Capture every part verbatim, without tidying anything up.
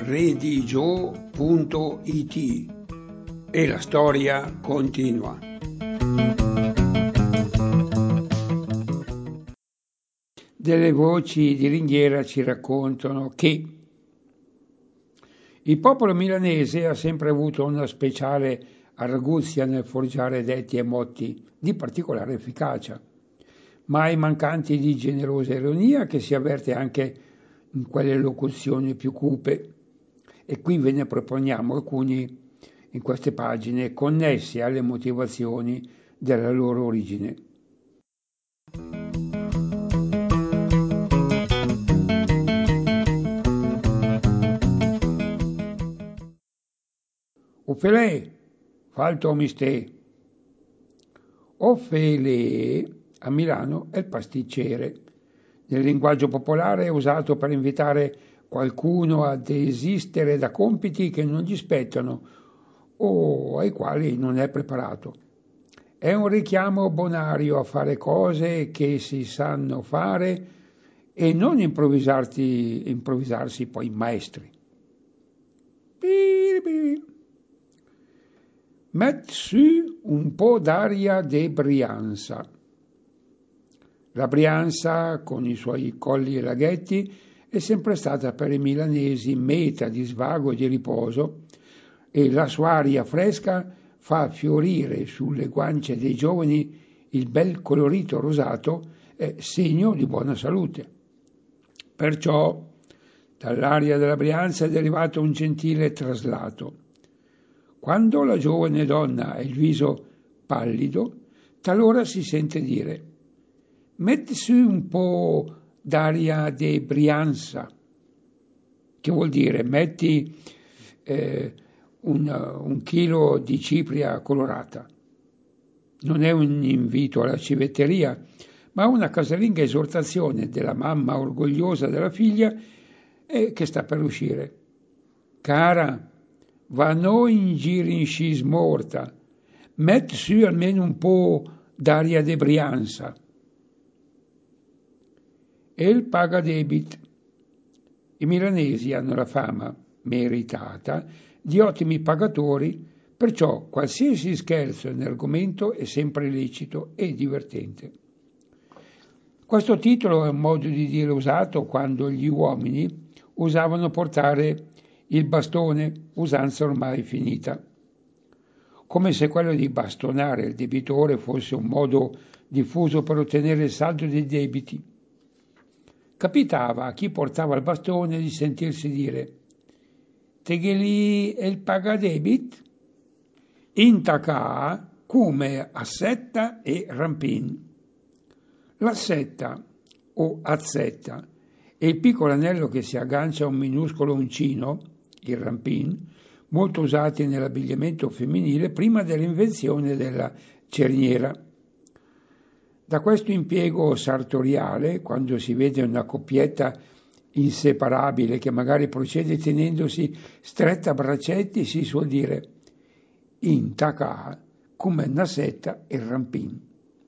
redigio punto it e la storia continua. Delle voci di ringhiera ci raccontano che il popolo milanese ha sempre avuto una speciale arguzia nel forgiare detti e motti di particolare efficacia, mai mancanti di generosa ironia che si avverte anche in quelle locuzioni più cupe. E qui ve ne proponiamo alcuni in queste pagine connessi alle motivazioni della loro origine. Offelè, falto mistè. Offelè a Milano è il pasticcere. Nel linguaggio popolare è usato per invitare qualcuno a desistere da compiti che non gli spettano o ai quali non è preparato. È un richiamo bonario a fare cose che si sanno fare e non improvvisarsi, improvvisarsi poi maestri. Mett su un po' d'aria de Brianza. La Brianza, con i suoi colli e laghetti, è sempre stata per i milanesi meta di svago e di riposo, e la sua aria fresca fa fiorire sulle guance dei giovani il bel colorito rosato, è segno di buona salute. Perciò dall'aria della Brianza è derivato un gentile traslato. Quando la giovane donna ha il viso pallido, talora si sente dire: metti su un po' d'aria de Brianza, che vuol dire metti eh, un, un chilo di cipria colorata. Non è un invito alla civetteria, ma una casalinga esortazione della mamma orgogliosa della figlia e che sta per uscire. Cara, va noi in giro in scis morta, metti su almeno un po' d'aria de Brianza. E il pagadebit. I milanesi hanno la fama, meritata, di ottimi pagatori, perciò qualsiasi scherzo in argomento è sempre lecito e divertente. Questo titolo è un modo di dire usato quando gli uomini usavano portare il bastone, usanza ormai finita. Come se quello di bastonare il debitore fosse un modo diffuso per ottenere il saldo dei debiti. Capitava a chi portava il bastone di sentirsi dire: Tegheli è il pagadebit? Intacà come assetta e rampin. L'assetta o azzetta è il piccolo anello che si aggancia a un minuscolo uncino, il rampin, molto usati nell'abbigliamento femminile prima dell'invenzione della cerniera. Da questo impiego sartoriale, quando si vede una coppietta inseparabile che magari procede tenendosi stretta a braccetti, si suol dire intacà come nasetta e rampin.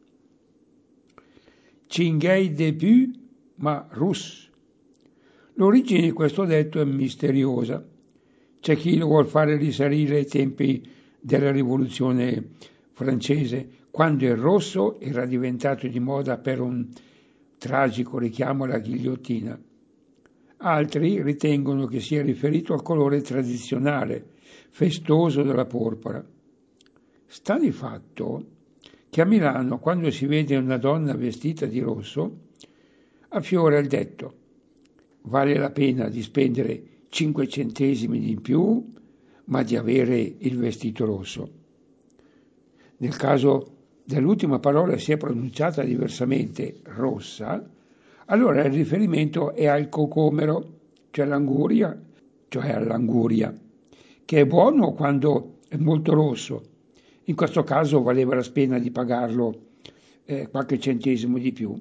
Cinghei de più, ma rus. L'origine di questo detto è misteriosa. C'è chi lo vuol fare risalire ai tempi della rivoluzione francese, quando il rosso era diventato di moda per un tragico richiamo alla ghigliottina. Altri ritengono che sia riferito al colore tradizionale, festoso della porpora. Sta di fatto che a Milano, quando si vede una donna vestita di rosso, affiora il detto: vale la pena di spendere cinque centesimi di più, ma di avere il vestito rosso. Nel caso dell'ultima parola sia pronunciata diversamente, rossa, allora il riferimento è al cocomero, cioè l'anguria, cioè all'anguria, che è buono quando è molto rosso. In questo caso valeva la pena di pagarlo eh, qualche centesimo di più.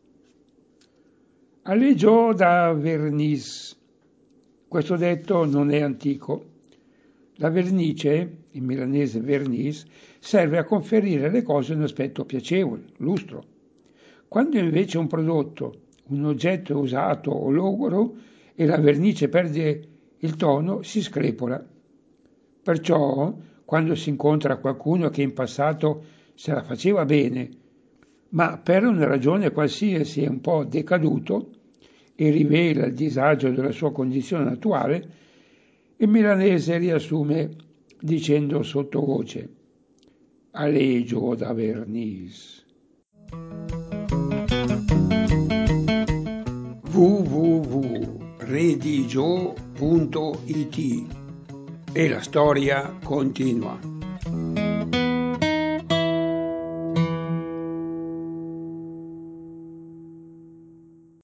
Alleggiò da vernice. Questo detto non è antico. La vernice, in milanese vernice, serve a conferire alle cose un aspetto piacevole, lustro. Quando invece un prodotto, un oggetto è usato o logoro e la vernice perde il tono si screpola. Perciò, quando si incontra qualcuno che in passato se la faceva bene, ma per una ragione qualsiasi è un po' decaduto e rivela il disagio della sua condizione attuale, il milanese riassume dicendo sottovoce: "Alegio da vernis". w w w punto redigio punto it E la storia continua.